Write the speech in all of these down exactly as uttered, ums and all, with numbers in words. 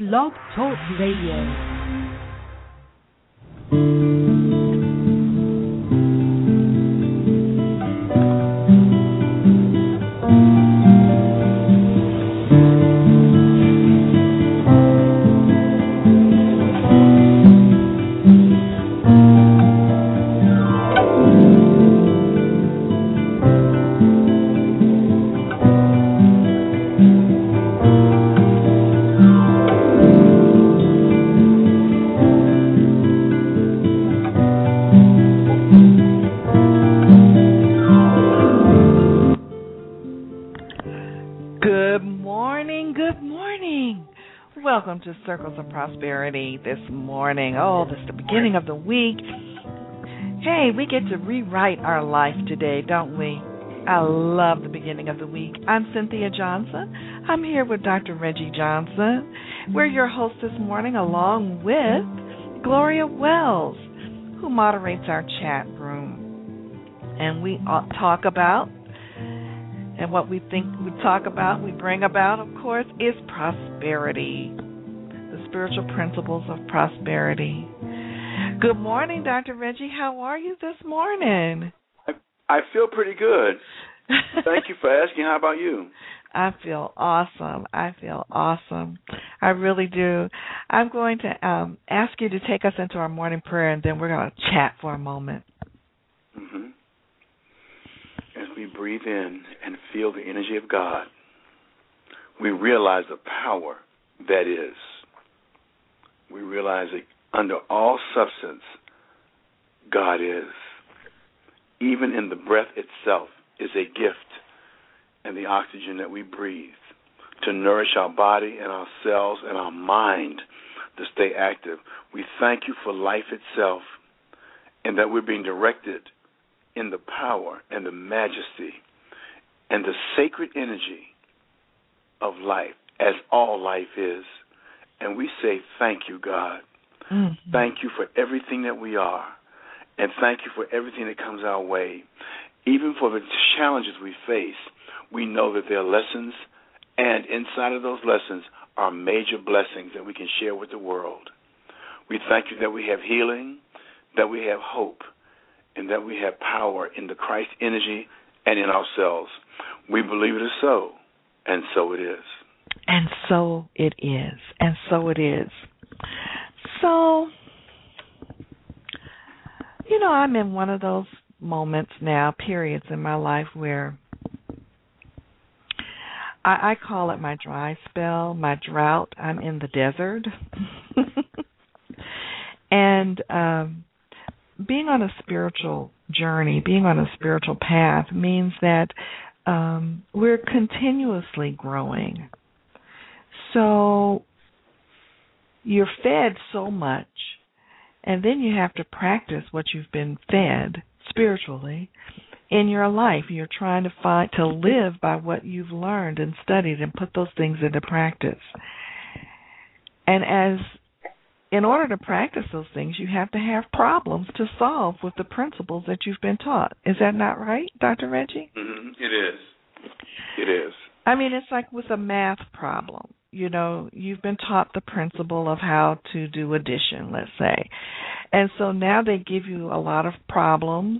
Blog Talk Radio. Welcome to Circles of Prosperity this morning. Oh, this is the beginning of the week. Hey, we get to rewrite our life today, don't we? I love the beginning of the week. I'm Cynthia Johnson. I'm here with Doctor Reggie Johnson. We're your hosts this morning along with Gloria Wells, who moderates our chat room. And we talk about, and what we think we talk about, we bring about, of course, is prosperity. Spiritual principles of prosperity. Good morning, Doctor Reggie. How are you this morning? I, I feel pretty good. Thank you for asking. How about you? I feel awesome. I feel awesome. I really do. I'm going to um, ask you to take us into our morning prayer, and then we're going to chat for a moment. Mm-hmm. As we breathe in and feel the energy of God, we realize the power that is. We realize that under all substance, God is. Even in the breath itself is a gift, and the oxygen that we breathe to nourish our body and our cells and our mind to stay active. We thank you for life itself, and that we're being directed in the power and the majesty and the sacred energy of life, as all life is. And we say, thank you, God. Mm-hmm. Thank you for everything that we are. And thank you for everything that comes our way. Even for the challenges we face, we know that there are lessons, and inside of those lessons are major blessings that we can share with the world. We thank you that we have healing, that we have hope, and that we have power in the Christ energy and in ourselves. We believe it is so, and so it is. And so it is. And so it is. So, you know, I'm in one of those moments now, periods in my life where I, I call it my dry spell, my drought. I'm in the desert. and um, being on a spiritual journey, being on a spiritual path means that um, we're continuously growing. So you're fed so much, and then you have to practice what you've been fed spiritually in your life. You're trying to find to live by what you've learned and studied and put those things into practice. And as in order to practice those things, you have to have problems to solve with the principles that you've been taught. Is that not right, Doctor Reggie? Mm-hmm. It is. It is. I mean, it's like with a math problem. You know, you've been taught the principle of how to do addition, let's say. And so now they give you a lot of problems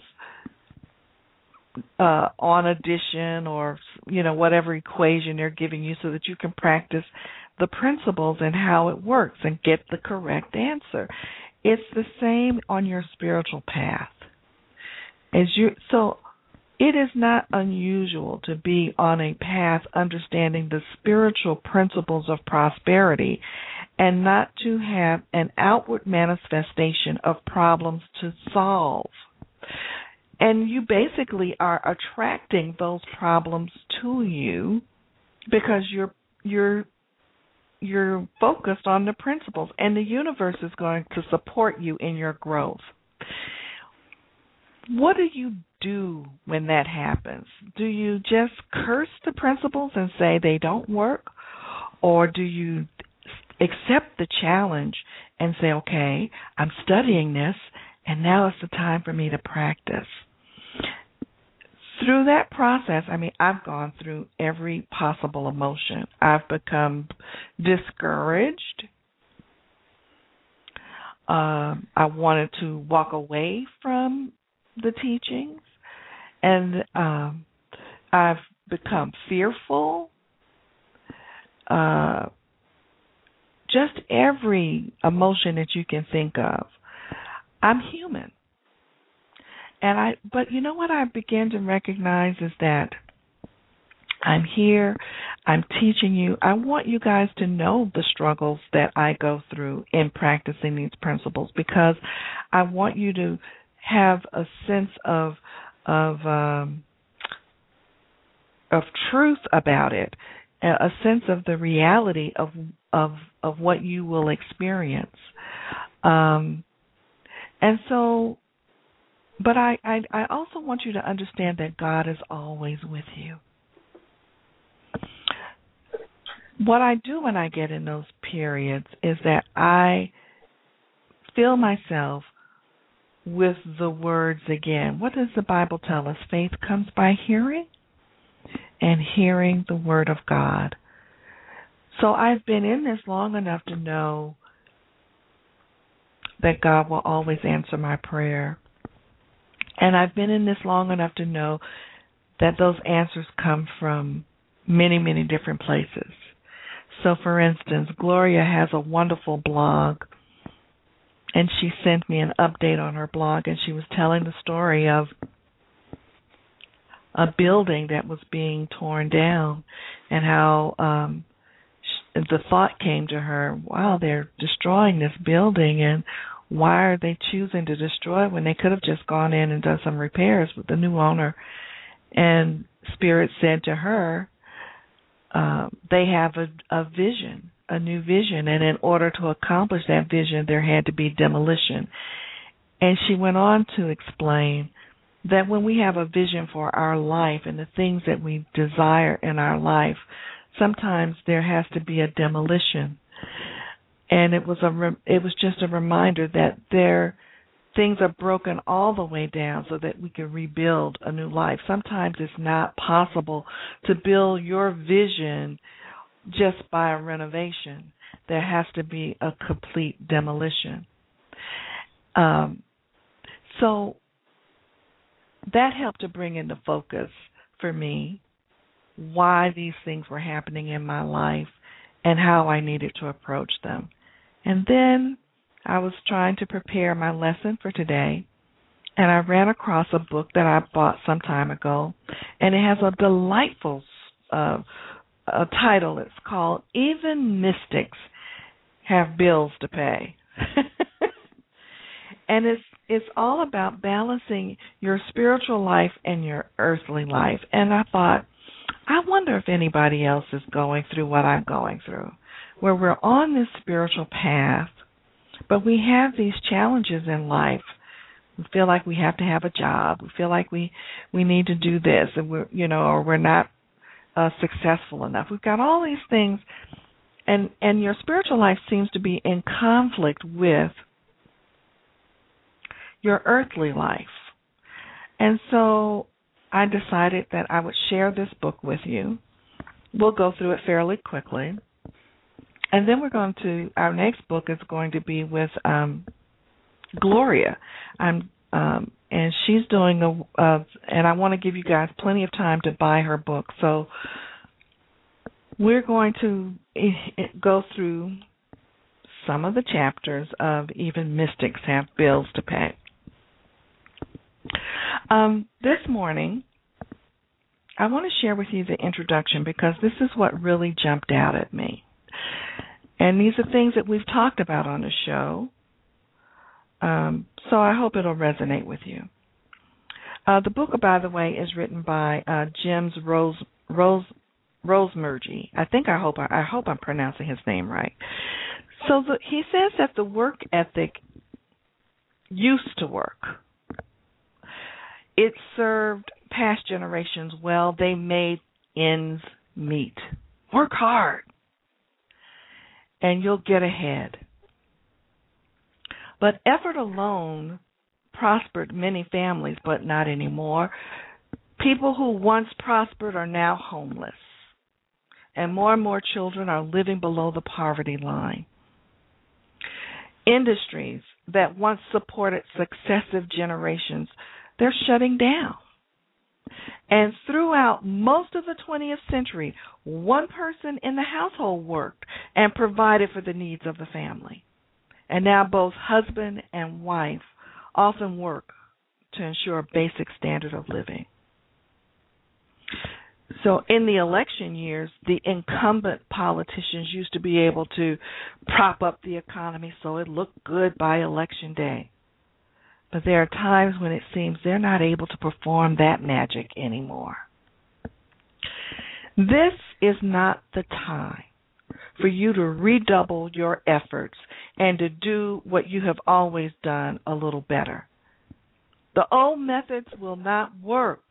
uh, on addition or, you know, whatever equation they're giving you so that you can practice the principles and how it works and get the correct answer. It's the same on your spiritual path. As you so it is not unusual to be on a path understanding the spiritual principles of prosperity and not to have an outward manifestation of problems to solve. And you basically are attracting those problems to you because you're you're you're focused on the principles, and the universe is going to support you in your growth. What do you do when that happens? Do you just curse the principles and say they don't work? Or do you accept the challenge and say, okay, I'm studying this, and now it's the time for me to practice? through that process, I mean, I've gone through every possible emotion. I've become discouraged. Uh, I wanted to walk away from the teachings, and um, I've become fearful. Uh, just every emotion that you can think of. I'm human. And I, but you know what I began to recognize is that I'm here, I'm teaching you. I want you guys to know the struggles that I go through in practicing these principles, because I want you to have a sense of of um, of truth about it, a sense of the reality of of of what you will experience. Um, and so, but I, I I also want you to understand that God is always with you. What I do when I get in those periods is that I fill myself with the words again. What does the Bible tell us? Faith comes by hearing, and hearing the word of God. So I've been in this long enough to know that God will always answer my prayer. And I've been in this long enough to know that those answers come from many, many different places. So, for instance, Gloria has a wonderful blog, and she sent me an update on her blog, and she was telling the story of a building that was being torn down, and how um, sh- the thought came to her, wow, they're destroying this building, and why are they choosing to destroy it when they could have just gone in and done some repairs with the new owner? And Spirit said to her, uh, they have a, a vision, a new vision, and in order to accomplish that vision, there had to be demolition. And she went on to explain that when we have a vision for our life and the things that we desire in our life, sometimes there has to be a demolition. And it was a re- it was just a reminder that there things are broken all the way down so that we can rebuild a new life. Sometimes it's not possible to build your vision just by a renovation. There has to be a complete demolition. Um, so that helped to bring into focus for me why these things were happening in my life and how I needed to approach them. And then I was trying to prepare my lesson for today, and I ran across a book that I bought some time ago, and it has a delightful uh, a title. It's called Even Mystics Have Bills to Pay. And it's it's all about balancing your spiritual life and your earthly life. And I thought, I wonder if anybody else is going through what I'm going through, where we're on this spiritual path, but we have these challenges in life. We feel like we have to have a job. We feel like we, we need to do this, and we're, you know, or we're not uh, successful enough. We've got all these things, and and your spiritual life seems to be in conflict with your earthly life. And so I decided that I would share this book with you. We'll go through it fairly quickly. And then we're going to, our next book is going to be with um, Gloria. I'm, um, and she's doing a, uh, and I want to give you guys plenty of time to buy her book. So we're going to go through some of the chapters of Even Mystics Have Bills to Pay. Um, this morning, I want to share with you the introduction because this is what really jumped out at me. And these are things that we've talked about on the show, um, so I hope it'll resonate with you. Uh, the book, by the way, is written by uh, James Rose Rose Rosemergy. I think I hope I, I hope I'm pronouncing his name right. So the, he says that the work ethic used to work. It served past generations well. They made ends meet. Work hard, and you'll get ahead. But effort alone prospered many families, but not anymore. People who once prospered are now homeless, and more and more children are living below the poverty line. Industries that once supported successive generations, they're shutting down. And throughout most of the twentieth century, one person in the household worked and provided for the needs of the family. And now both husband and wife often work to ensure a basic standard of living. So in the election years, the incumbent politicians used to be able to prop up the economy so it looked good by election day. But there are times when it seems they're not able to perform that magic anymore. This is not the time for you to redouble your efforts and to do what you have always done a little better. The old methods will not work.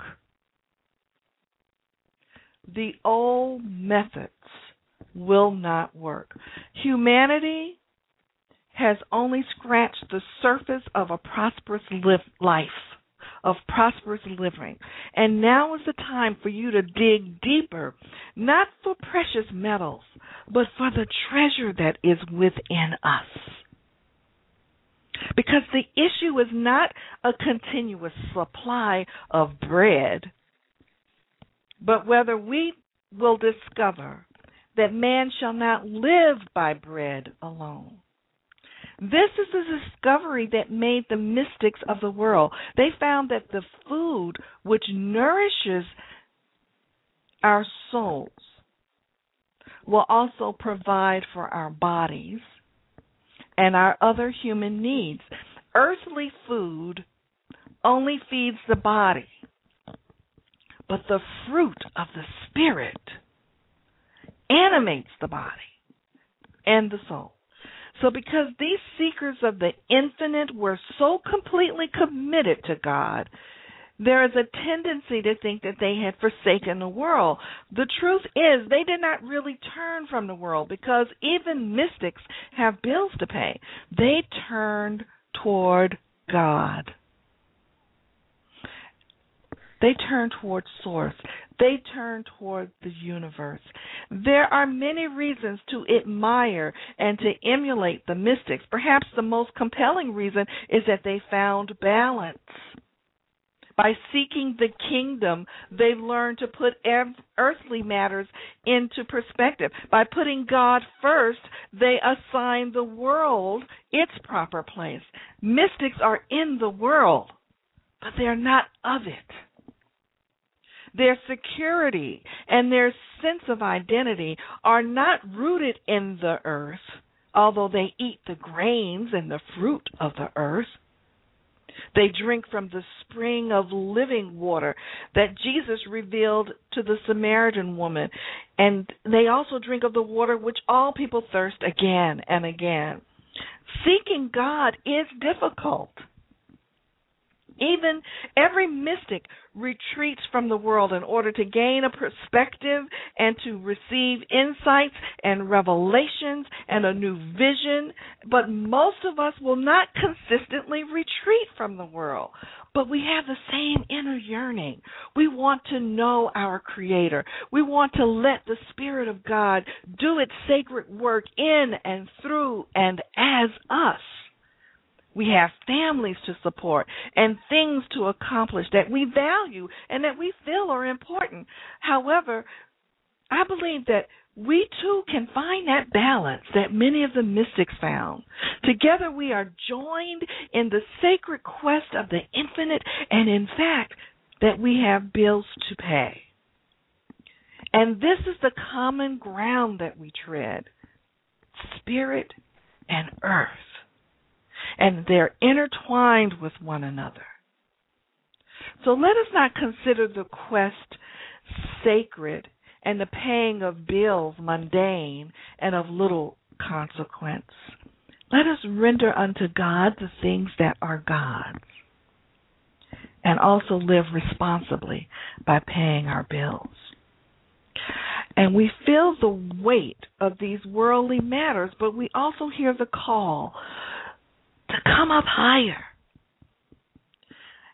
The old methods will not work. Humanity has only scratched the surface of a prosperous live life, of prosperous living. And now is the time for you to dig deeper, not for precious metals, but for the treasure that is within us. Because the issue is not a continuous supply of bread, but whether we will discover that man shall not live by bread alone. This is the discovery that made the mystics of the world. They found that the food which nourishes our souls will also provide for our bodies and our other human needs. Earthly food only feeds the body, but the fruit of the Spirit animates the body and the soul. So because these seekers of the infinite were so completely committed to God, there is a tendency to think that they had forsaken the world. The truth is they did not really turn from the world, because even mystics have bills to pay. They turned toward God. They turn toward Source. They turn toward the universe. There are many reasons to admire and to emulate the mystics. Perhaps the most compelling reason is that they found balance. By seeking the kingdom, they've learned to put ev- earthly matters into perspective. By putting God first, they assign the world its proper place. Mystics are in the world, but they're not of it. Their security and their sense of identity are not rooted in the earth, although they eat the grains and the fruit of the earth. They drink from the spring of living water that Jesus revealed to the Samaritan woman, and they also drink of the water which all people thirst again and again. Seeking God is difficult. Even every mystic retreats from the world in order to gain a perspective and to receive insights and revelations and a new vision. But most of us will not consistently retreat from the world. But we have the same inner yearning. We want to know our Creator. We want to let the Spirit of God do its sacred work in and through and as us. We have families to support and things to accomplish that we value and that we feel are important. However, I believe that we too can find that balance that many of the mystics found. Together we are joined in the sacred quest of the infinite, and in fact, that we have bills to pay. And this is the common ground that we tread, spirit and earth. And they're intertwined with one another. So let us not consider the quest sacred and the paying of bills mundane and of little consequence. Let us render unto God the things that are God's, and also live responsibly by paying our bills. And we feel the weight of these worldly matters, but we also hear the call to come up higher.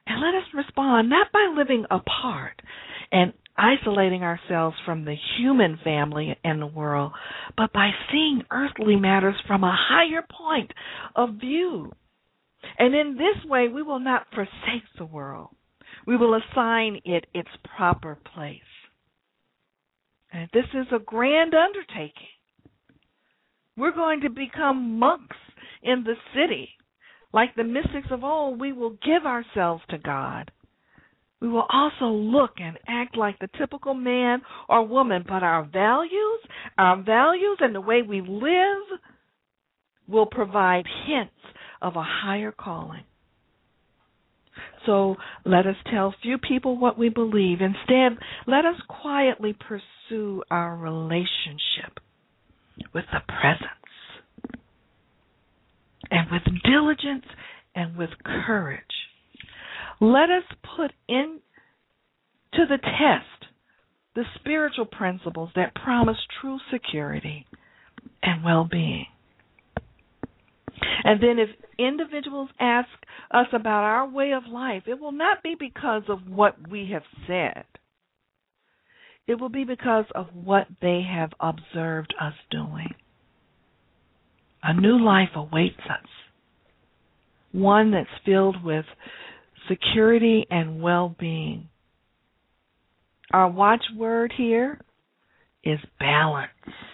And let us respond not by living apart and isolating ourselves from the human family and the world, but by seeing earthly matters from a higher point of view. And in this way, we will not forsake the world. We will assign it its proper place. And this is a grand undertaking. We're going to become monks in the city. Like the mystics of old, we will give ourselves to God. We will also look and act like the typical man or woman, but our values, our values and the way we live will provide hints of a higher calling. So let us tell few people what we believe. Instead, let us quietly pursue our relationship with the presence, and with diligence and with courage. Let us put into the test the spiritual principles that promise true security and well-being. And then if individuals ask us about our way of life, it will not be because of what we have said. It will be because of what they have observed us doing. A new life awaits us, one that's filled with security and well-being. Our watchword here is balance.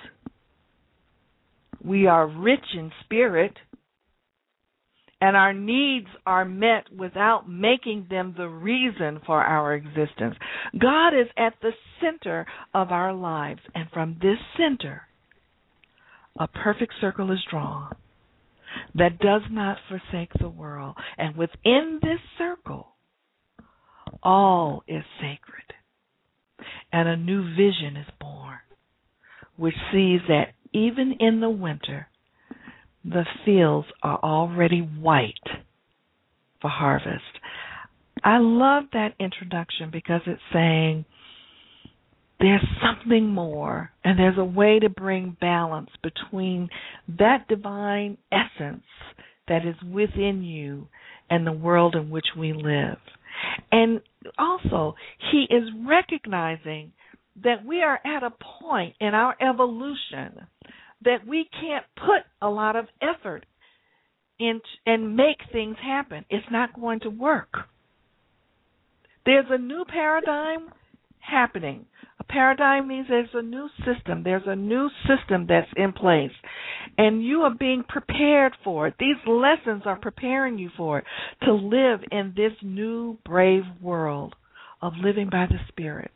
We are rich in spirit, and our needs are met without making them the reason for our existence. God is at the center of our lives, and from this center, a perfect circle is drawn that does not forsake the world. And within this circle, all is sacred. And a new vision is born, which sees that even in the winter, the fields are already white for harvest. I love that introduction because it's saying there's something more, and there's a way to bring balance between that divine essence that is within you and the world in which we live. And also, he is recognizing that we are at a point in our evolution that we can't put a lot of effort in and make things happen. It's not going to work. There's a new paradigm happening. A paradigm means there's a new system. There's a new system that's in place, and you are being prepared for it. These lessons are preparing you for it, to live in this new, brave world of living by the Spirit.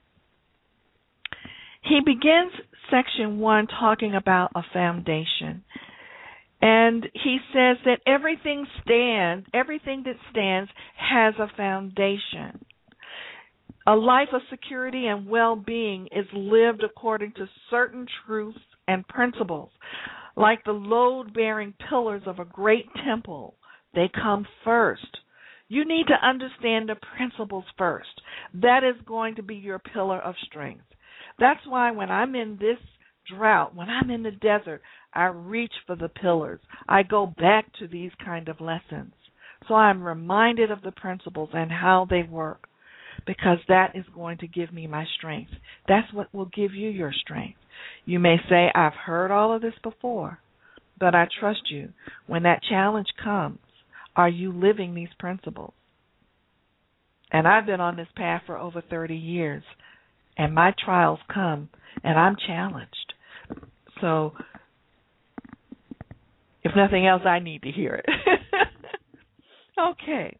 He begins section one talking about a foundation, and he says that everything stands, everything that stands has a foundation. A life of security and well-being is lived according to certain truths and principles. Like the load-bearing pillars of a great temple, they come first. You need to understand the principles first. That is going to be your pillar of strength. That's why when I'm in this drought, when I'm in the desert, I reach for the pillars. I go back to these kind of lessons. So I'm reminded of the principles and how they work, because that is going to give me my strength. That's what will give you your strength. You may say, I've heard all of this before, but I trust you. When that challenge comes, are you living these principles? And I've been on this path for over thirty years, and my trials come, and I'm challenged. So, if nothing else, I need to hear it. Okay.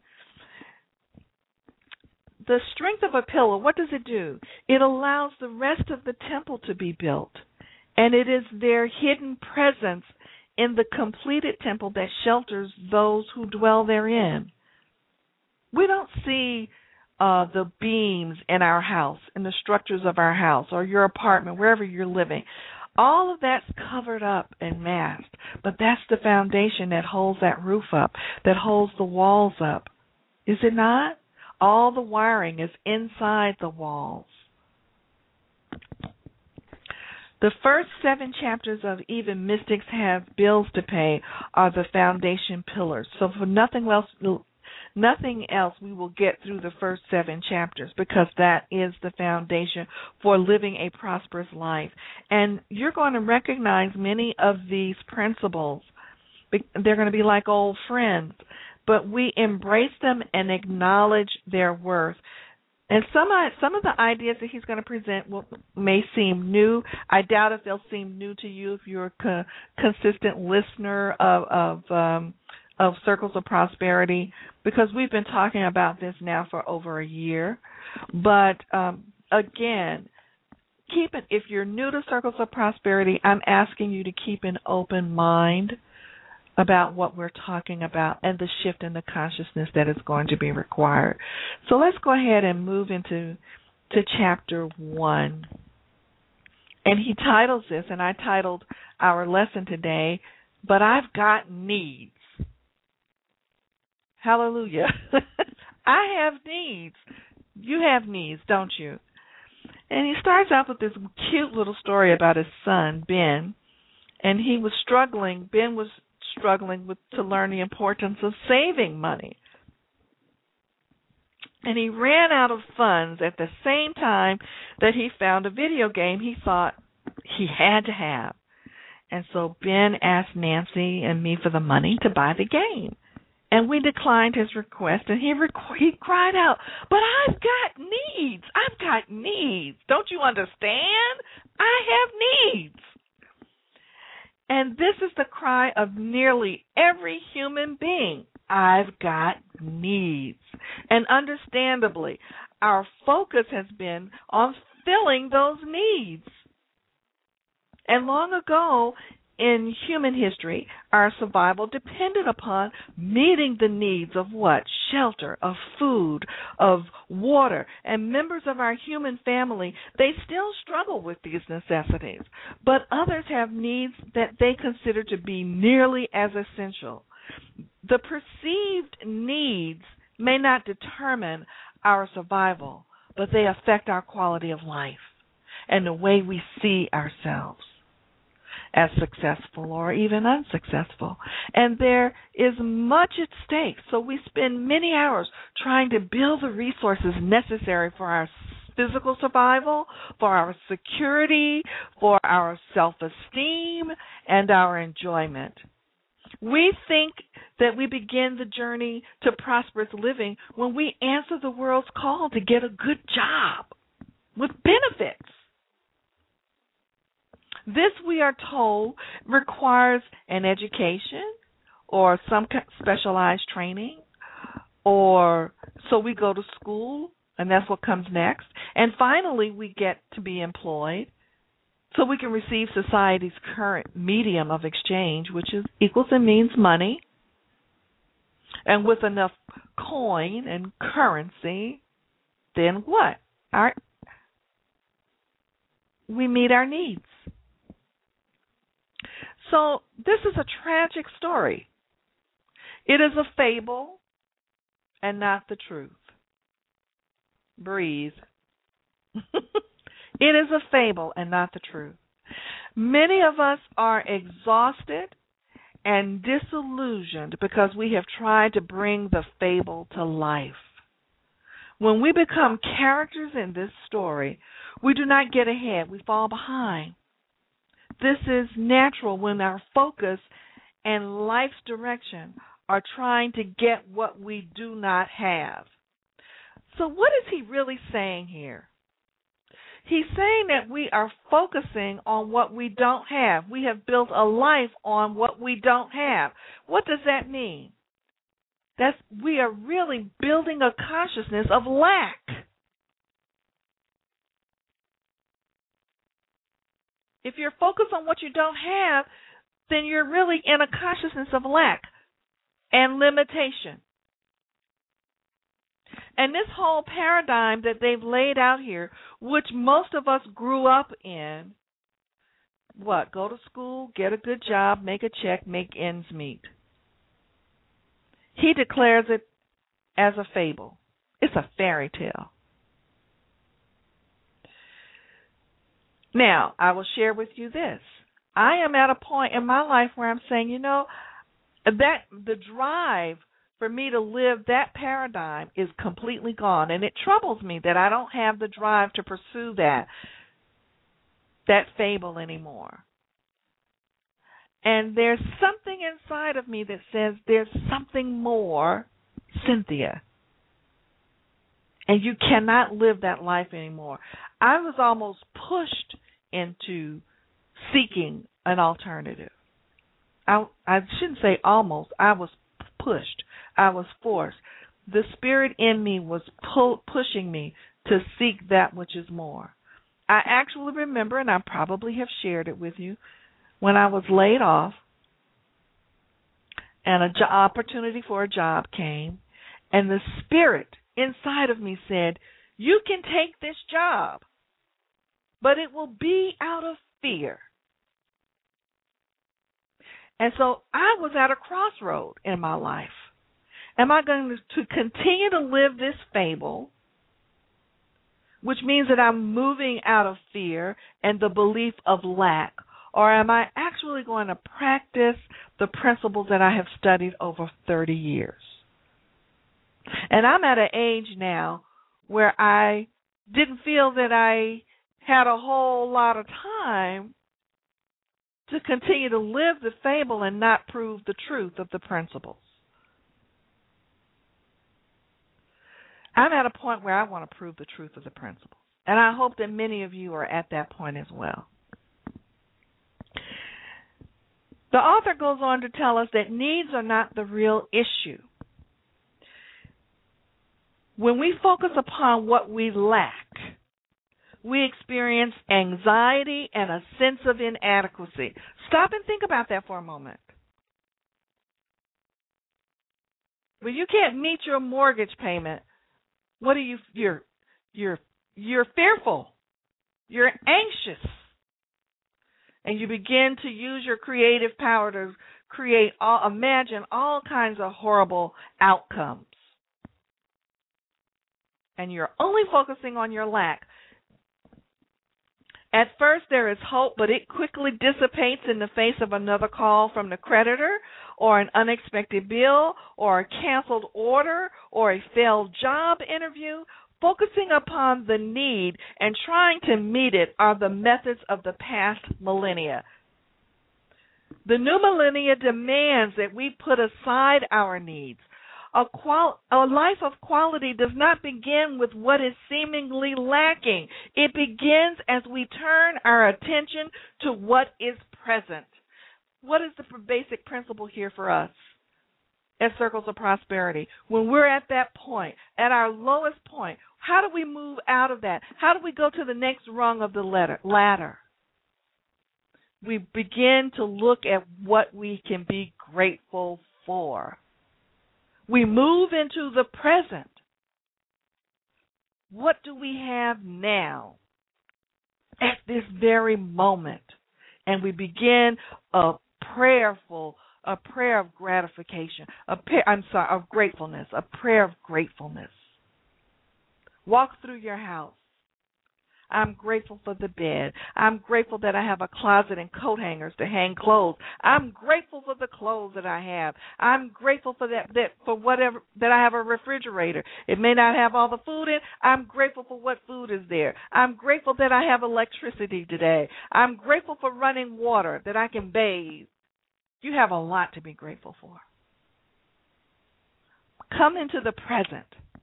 The strength of a pillar, what does it do? It allows the rest of the temple to be built, and it is their hidden presence in the completed temple that shelters those who dwell therein. We don't see uh, the beams in our house, in the structures of our house or your apartment, wherever you're living. All of that's covered up and masked, but that's the foundation that holds that roof up, that holds the walls up. Is it not? All the wiring is inside the walls. The first seven chapters of Even Mystics Have Bills to Pay are the foundation pillars. So for nothing else, Nothing else we will get through the first seven chapters, because that is the foundation for living a prosperous life. And you're going to recognize many of these principles. They're going to be like old friends, but we embrace them and acknowledge their worth. And some some of the ideas that he's going to present will, may seem new. I doubt if they'll seem new to you if you're a co- consistent listener of of, um, of Circles of Prosperity, because we've been talking about this now for over a year. But um, again, keep it. If you're new to Circles of Prosperity, I'm asking you to keep an open mind about what we're talking about and the shift in the consciousness that is going to be required. So let's go ahead and move into to chapter one. And he titles this, and I titled our lesson today, But I've Got Needs. Hallelujah. I have needs. You have needs, don't you? And he starts out with this cute little story about his son, Ben. And he was struggling, Ben was struggling with to learn the importance of saving money. And he ran out of funds at the same time that he found a video game he thought he had to have. And so Ben asked Nancy and me for the money to buy the game. And we declined his request, and he requ- he cried out, "But I've got needs. I've got needs. Don't you understand? I have needs." And this is the cry of nearly every human being. I've got needs. And understandably, our focus has been on filling those needs. And long ago in human history, our survival depended upon meeting the needs of what? Shelter, of food, of water. And members of our human family, they still struggle with these necessities. But others have needs that they consider to be nearly as essential. The perceived needs may not determine our survival, but they affect our quality of life and the way we see ourselves as successful or even unsuccessful. And there is much at stake, so we spend many hours trying to build the resources necessary for our physical survival, for our security, for our self-esteem, and our enjoyment. We think that we begin the journey to prosperous living when we answer the world's call to get a good job with benefits. This, we are told, requires an education or some specialized training, or so we go to school, and that's what comes next. And finally, we get to be employed so we can receive society's current medium of exchange, which is equals and means money. And with enough coin and currency, then what? Our, we meet our needs. So this is a tragic story. It is a fable and not the truth. Breathe. It is a fable and not the truth. Many of us are exhausted and disillusioned because we have tried to bring the fable to life. When we become characters in this story, we do not get ahead. We fall behind. This is natural when our focus and life's direction are trying to get what we do not have. So what is he really saying here? He's saying that we are focusing on what we don't have. We have built a life on what we don't have. What does that mean? That's we are really building a consciousness of lack. If you're focused on what you don't have, then you're really in a consciousness of lack and limitation. And this whole paradigm that they've laid out here, which most of us grew up in, what? Go to school, get a good job, make a check, make ends meet. He declares it as a fable. It's a fairy tale. Now, I will share with you this. I am at a point in my life where I'm saying, you know, that the drive for me to live that paradigm is completely gone. And it troubles me that I don't have the drive to pursue that, that fable anymore. And there's something inside of me that says there's something more, Cynthia. And you cannot live that life anymore. I was almost pushed into seeking an alternative. I, I shouldn't say almost. I was pushed. I was forced. The spirit in me was pull, pushing me to seek that which is more. I actually remember, and I probably have shared it with you, when I was laid off and an jo- opportunity for a job came, and the spirit inside of me said, you can take this job, but it will be out of fear. And so I was at a crossroad in my life. Am I going to continue to live this fable, which means that I'm moving out of fear and the belief of lack, or am I actually going to practice the principles that I have studied over thirty years? And I'm at an age now where I didn't feel that I had a whole lot of time to continue to live the fable and not prove the truth of the principles. I'm at a point where I want to prove the truth of the principles. And I hope that many of you are at that point as well. The author goes on to tell us that needs are not the real issue. When we focus upon what we lack, we experience anxiety and a sense of inadequacy. Stop and think about that for a moment. When you can't meet your mortgage payment, what are you? You're you're you're fearful. You're anxious. And you begin to use your creative power to create, all, imagine all kinds of horrible outcomes. And you're only focusing on your lack. At first there is hope, but it quickly dissipates in the face of another call from the creditor, or an unexpected bill, or a canceled order, or a failed job interview. Focusing upon the need and trying to meet it are the methods of the past millennia. The new millennia demands that we put aside our needs. A, qual- a life of quality does not begin with what is seemingly lacking. It begins as we turn our attention to what is present. What is the basic principle here for us at Circles of Prosperity? When we're at that point, at our lowest point, how do we move out of that? How do we go to the next rung of the letter, ladder? We begin to look at what we can be grateful for. We move into the present. What do we have now at this very moment? And we begin a prayerful, a prayer of gratification, a prayer, I'm sorry, of gratefulness, a prayer of gratefulness. Walk through your house. I'm grateful for the bed. I'm grateful that I have a closet and coat hangers to hang clothes. I'm grateful for the clothes that I have. I'm grateful for that, that for whatever that I have a refrigerator. It may not have all the food in. I'm grateful for what food is there. I'm grateful that I have electricity today. I'm grateful for running water, that I can bathe. You have a lot to be grateful for. Come into the present.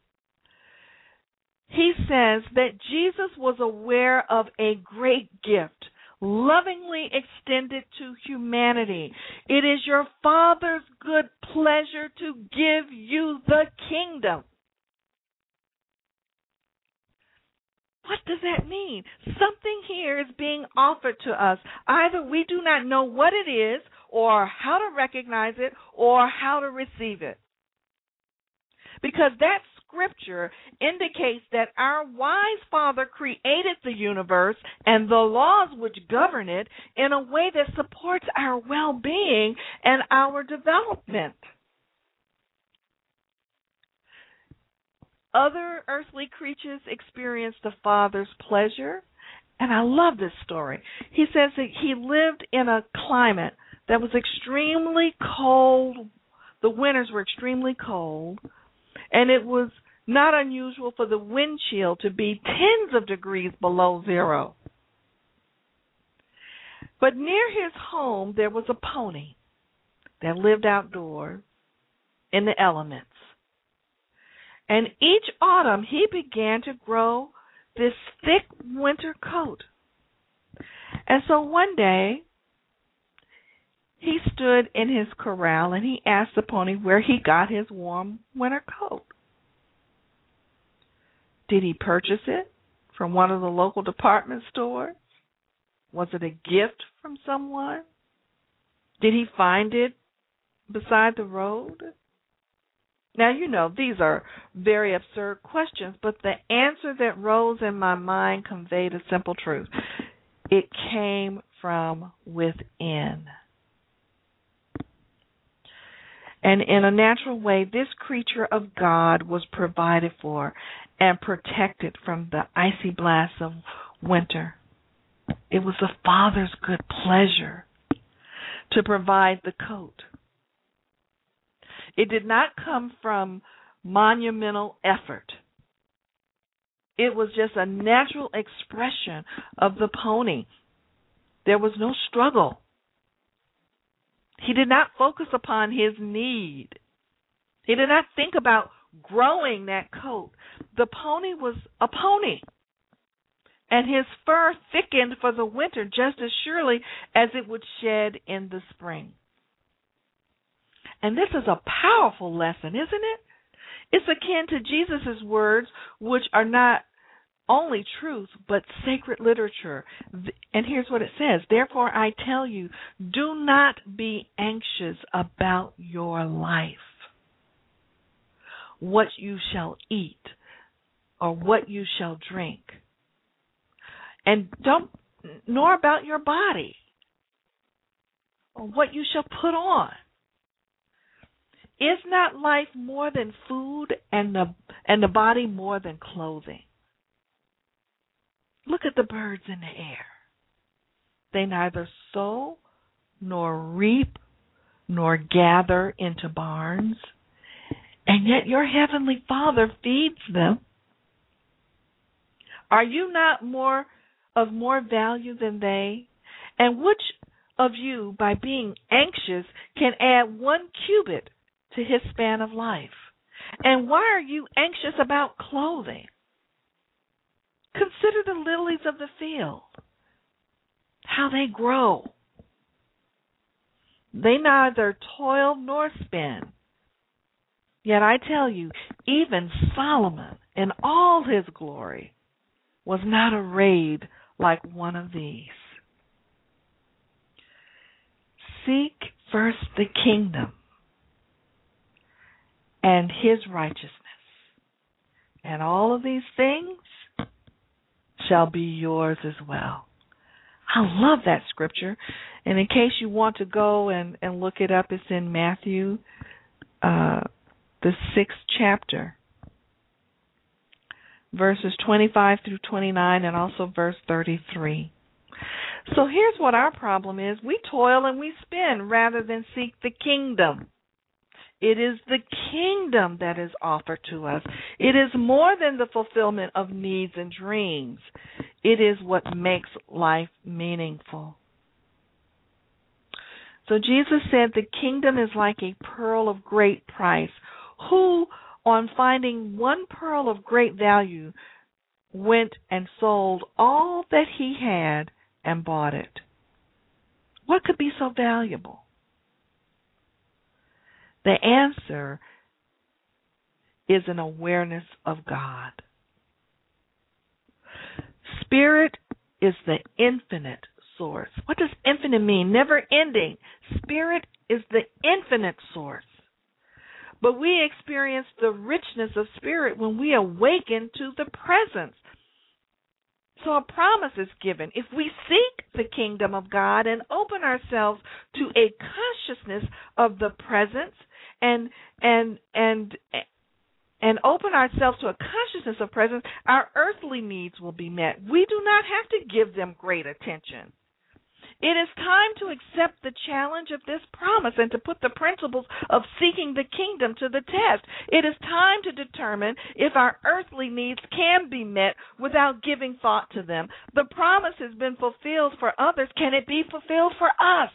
He says that Jesus was aware of a great gift, lovingly extended to humanity. It is your Father's good pleasure to give you the kingdom. What does that mean? Something here is being offered to us. Either we do not know what it is, or how to recognize it, or how to receive it. Because that scripture indicates that our wise Father created the universe and the laws which govern it in a way that supports our well-being and our development. Other earthly creatures experience the Father's pleasure, and I love this story. He says that he lived in a climate that was extremely cold, the winters were extremely cold, and it was not unusual for the wind chill to be tens of degrees below zero. But near his home there was a pony that lived outdoors in the elements. And each autumn he began to grow this thick winter coat. And so one day he stood in his corral and he asked the pony where he got his warm winter coat. Did he purchase it from one of the local department stores? Was it a gift from someone? Did he find it beside the road? Now, you know, these are very absurd questions, but the answer that rose in my mind conveyed a simple truth. It came from within. And in a natural way, this creature of God was provided for and protected from the icy blasts of winter. It was the Father's good pleasure to provide the coat. It did not come from monumental effort. It was just a natural expression of the pony. There was no struggle. He did not focus upon his need. He did not think about growing that coat. The pony was a pony, and his fur thickened for the winter just as surely as it would shed in the spring. And this is a powerful lesson, isn't it? It's akin to Jesus' words, which are not only truth, but sacred literature. And here's what it says. Therefore, I tell you, do not be anxious about your life, what you shall eat or what you shall drink. And don't, nor about your body or what you shall put on. Is not life more than food and the and the body more than clothing? Look at the birds in the air. They neither sow nor reap nor gather into barns, and yet your heavenly Father feeds them. Are you not more of more value than they? And which of you, by being anxious, can add one cubit to his span of life? And why are you anxious about clothing? Consider the lilies of the field, how they grow. They neither toil nor spin. Yet I tell you, even Solomon in all his glory was not arrayed like one of these. Seek first the kingdom and his righteousness, and all of these things shall be yours as well. I love that scripture. And in case you want to go and, and look it up, it's in Matthew, uh, the sixth chapter, verses twenty-five through twenty-nine, and also verse thirty-three. So here's what our problem is. We toil and we spin rather than seek the kingdom. It is the kingdom that is offered to us. It is more than the fulfillment of needs and dreams. It is what makes life meaningful. So Jesus said the kingdom is like a pearl of great price, who, on finding one pearl of great value, went and sold all that he had and bought it. What could be so valuable? The answer is an awareness of God. Spirit is the infinite source. What does infinite mean? Never ending. Spirit is the infinite source. But we experience the richness of spirit when we awaken to the presence. So a promise is given. If we seek the kingdom of God and open ourselves to a consciousness of the presence and and and and open ourselves to a consciousness of presence, our earthly needs will be met. We do not have to give them great attention. It is time to accept the challenge of this promise and to put the principles of seeking the kingdom to the test. It is time to determine if our earthly needs can be met without giving thought to them. The promise has been fulfilled for others. Can it be fulfilled for us?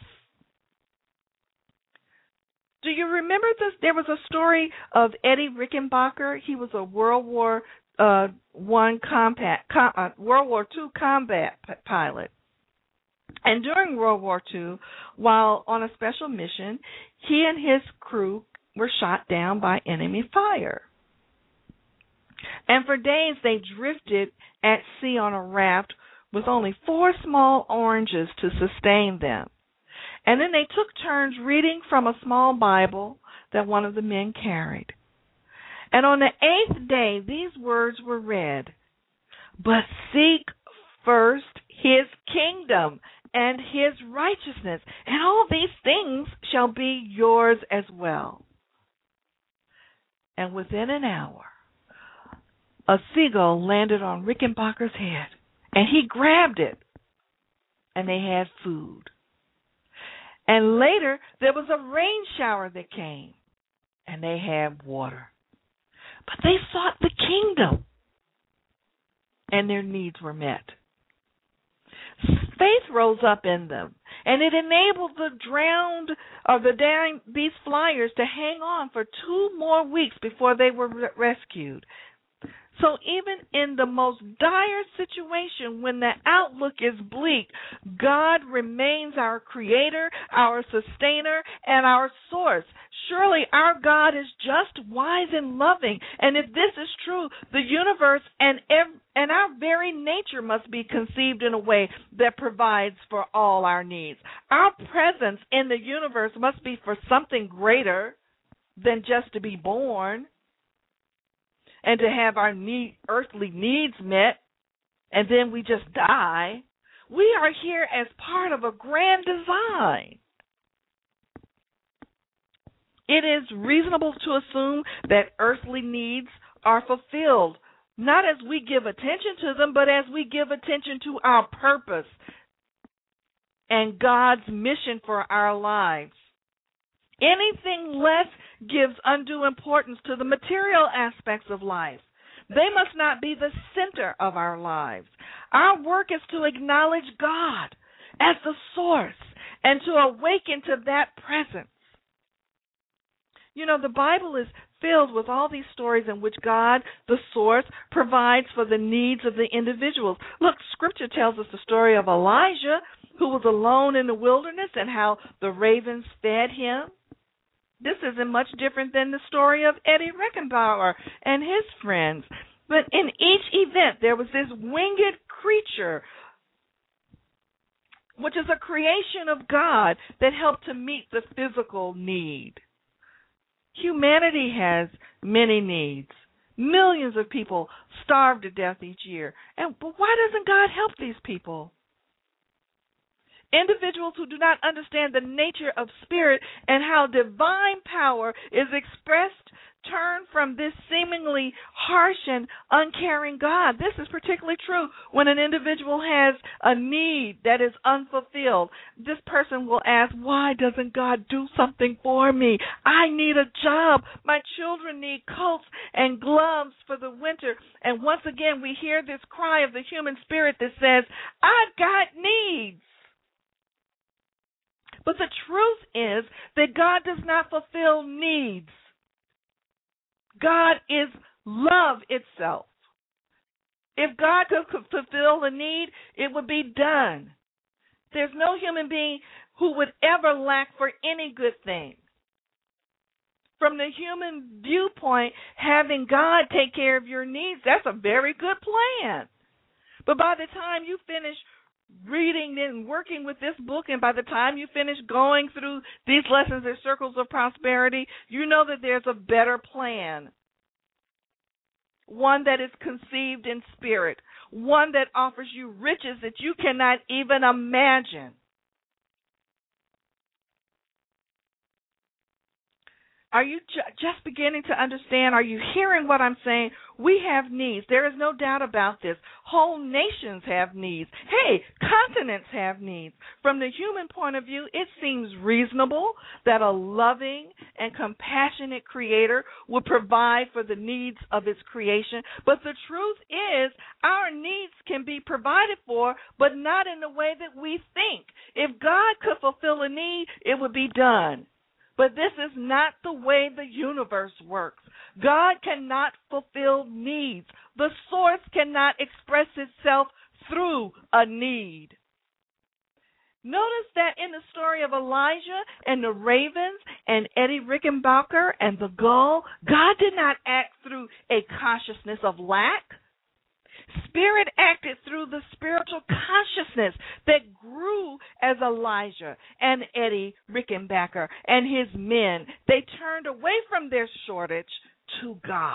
Do you remember this? There was a story of Eddie Rickenbacker. He was a World War uh, One combat, com, uh, World War Two combat p- pilot. And during World War Two, while on a special mission, he and his crew were shot down by enemy fire. And for days they drifted at sea on a raft with only four small oranges to sustain them. And then they took turns reading from a small Bible that one of the men carried. And on the eighth day, these words were read, "But seek first his kingdom and his righteousness, and all these things shall be yours as well." And within an hour, a seagull landed on Rickenbacker's head, and he grabbed it, and they had food. And later, there was a rain shower that came, and they had water. But they sought the kingdom, and their needs were met. Faith rose up in them, and it enabled the drowned or the dying beast flyers to hang on for two more weeks before they were re- rescued. So even in the most dire situation, when the outlook is bleak, God remains our creator, our sustainer, and our source. Surely our God is just, wise, and loving. And if this is true, the universe and ev- and our very nature must be conceived in a way that provides for all our needs. Our presence in the universe must be for something greater than just to be born and to have our need, earthly needs met, and then we just die. We are here as part of a grand design. It is reasonable to assume that earthly needs are fulfilled, not as we give attention to them, but as we give attention to our purpose and God's mission for our lives. Anything less gives undue importance to the material aspects of life. They must not be the center of our lives. Our work is to acknowledge God as the source and to awaken to that presence. You know, the Bible is filled with all these stories in which God, the source, provides for the needs of the individuals. Look, Scripture tells us the story of Elijah, who was alone in the wilderness, and how the ravens fed him. This isn't much different than the story of Eddie Rickenbacker and his friends. But in each event, there was this winged creature, which is a creation of God, that helped to meet the physical need. Humanity has many needs. Millions of people starve to death each year. And but why doesn't God help these people? Individuals who do not understand the nature of spirit and how divine power is expressed turn from this seemingly harsh and uncaring God. This is particularly true when an individual has a need that is unfulfilled. This person will ask, why doesn't God do something for me? I need a job. My children need coats and gloves for the winter. And once again, we hear this cry of the human spirit that says, I've got needs. But the truth is that God does not fulfill needs. God is love itself. If God could fulfill a need, it would be done. There's no human being who would ever lack for any good thing. From the human viewpoint, having God take care of your needs, that's a very good plan. But by the time you finish reading and working with this book, and by the time you finish going through these lessons in Circles of Prosperity, you know that there's a better plan. One that is conceived in spirit. One that offers you riches that you cannot even imagine. Are you ju- just beginning to understand? Are you hearing what I'm saying? We have needs. There is no doubt about this. Whole nations have needs. Hey, continents have needs. From the human point of view, it seems reasonable that a loving and compassionate creator would provide for the needs of its creation. But the truth is, our needs can be provided for, but not in the way that we think. If God could fulfill a need, it would be done. But this is not the way the universe works. God cannot fulfill needs. The source cannot express itself through a need. Notice that in the story of Elijah and the ravens and Eddie Rickenbacker and the gull, God did not act through a consciousness of lack. Spirit acted through the spiritual consciousness that grew as Elijah and Eddie Rickenbacker and his men. They turned away from their shortage to God.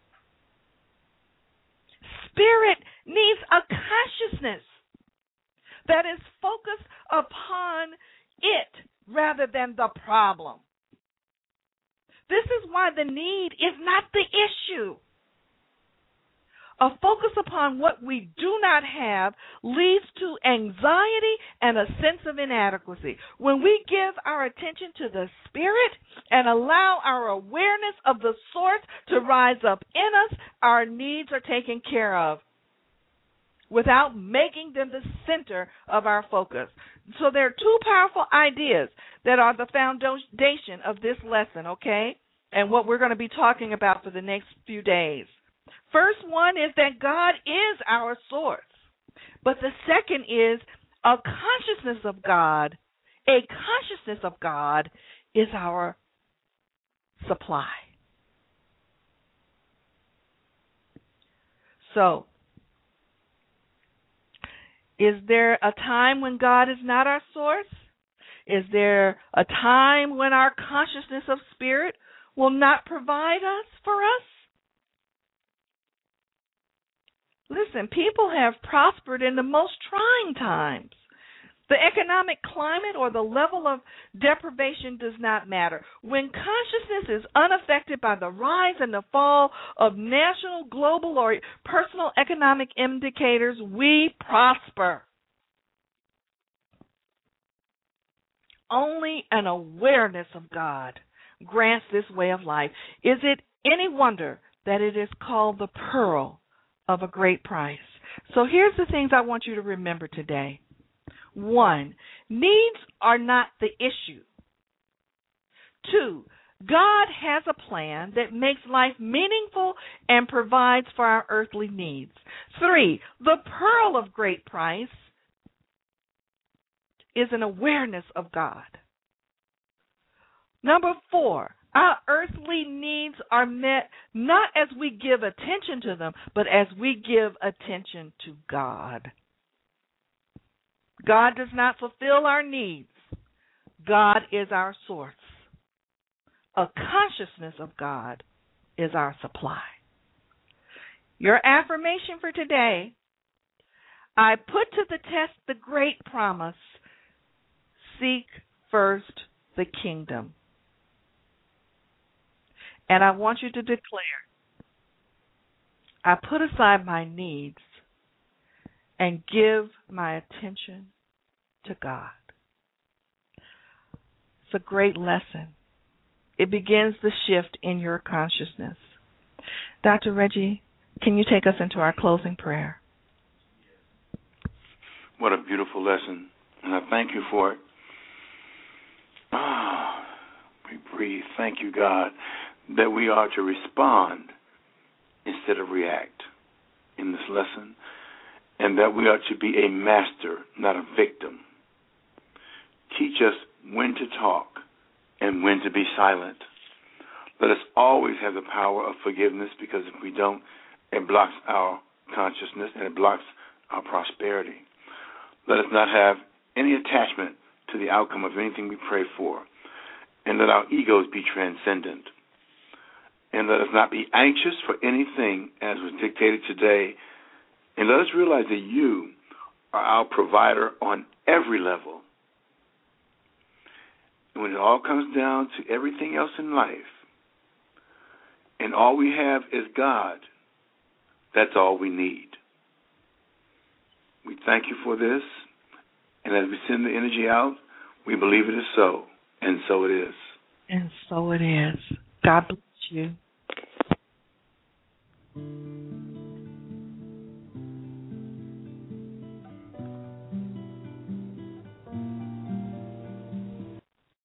Spirit needs a consciousness that is focused upon it rather than the problem. This is why the need is not the issue. A focus upon what we do not have leads to anxiety and a sense of inadequacy. When we give our attention to the Spirit and allow our awareness of the source to rise up in us, our needs are taken care of without making them the center of our focus. So there are two powerful ideas that are the foundation of this lesson, okay, and what we're going to be talking about for the next few days. First one is that God is our source. But the second is a consciousness of God. A consciousness of God is our supply. So, is there a time when God is not our source? Is there a time when our consciousness of spirit will not provide us for us? Listen, people have prospered in the most trying times. The economic climate or the level of deprivation does not matter. When consciousness is unaffected by the rise and the fall of national, global, or personal economic indicators, we prosper. Only an awareness of God grants this way of life. Is it any wonder that it is called the pearl of a great price? So here's the things I want you to remember today. One, needs are not the issue. Two, God has a plan that makes life meaningful and provides for our earthly needs. Three, the pearl of great price is an awareness of God. Number four, our earthly needs are met not as we give attention to them, but as we give attention to God. God does not fulfill our needs. God is our source. A consciousness of God is our supply. Your affirmation for today: I put to the test the great promise, seek first the kingdom. And I want you to declare, I put aside my needs and give my attention to God. It's a great lesson. It begins the shift in your consciousness. Doctor Reggie, can you take us into our closing prayer? What a beautiful lesson, and I thank you for it. Ah, we breathe. Thank you, God, that we are to respond instead of react in this lesson, and that we are to be a master, not a victim. Teach us when to talk and when to be silent. Let us always have the power of forgiveness, because if we don't, it blocks our consciousness and it blocks our prosperity. Let us not have any attachment to the outcome of anything we pray for, and let our egos be transcendent. And let us not be anxious for anything as was dictated today. And let us realize that you are our provider on every level. And when it all comes down to everything else in life, and all we have is God, that's all we need. We thank you for this, and as we send the energy out, we believe it is so, and so it is. And so it is. God bless you.